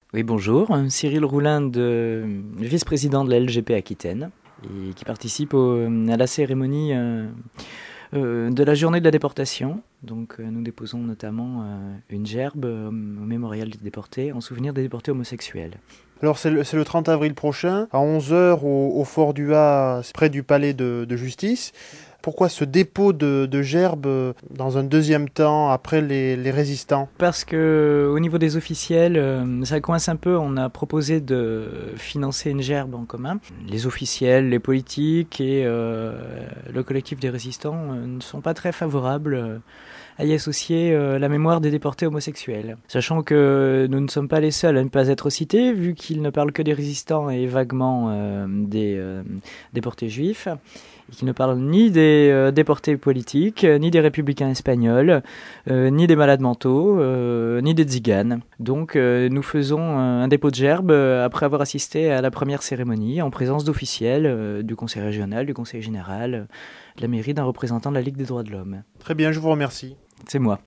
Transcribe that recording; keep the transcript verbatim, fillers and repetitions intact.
Oui, bonjour. Cyril Roulin, de, vice-président de la L G P Aquitaine, et qui participe au- à la cérémonie euh, euh, de la journée de la déportation. Donc, euh, nous déposons notamment euh, une gerbe euh, au mémorial des déportés en souvenir des déportés homosexuels. Alors c'est le, c'est le trente avril prochain, à onze heures au, au Fort du Ha, près du palais de, de justice. Pourquoi ce dépôt de, de gerbes euh, dans un deuxième temps après les, les résistants? Parce que au niveau des officiels, euh, ça coince un peu. On a proposé de financer une gerbe en commun. Les officiels, les politiques et euh, le collectif des résistants euh, ne sont pas très favorables euh, à y associer euh, la mémoire des déportés homosexuels. Sachant que nous ne sommes pas les seuls à ne pas être cités, vu qu'ils ne parlent que des résistants et vaguement euh, des euh, déportés juifs, et qu'ils ne parlent ni des euh, déportés politiques, ni des républicains espagnols, euh, ni des malades mentaux, euh, ni des tziganes. Donc euh, nous faisons un dépôt de gerbe euh, après avoir assisté à la première cérémonie en présence d'officiels euh, du conseil régional, du conseil général, de la mairie, d'un représentant de la Ligue des droits de l'homme. Très bien, je vous remercie. C'est moi.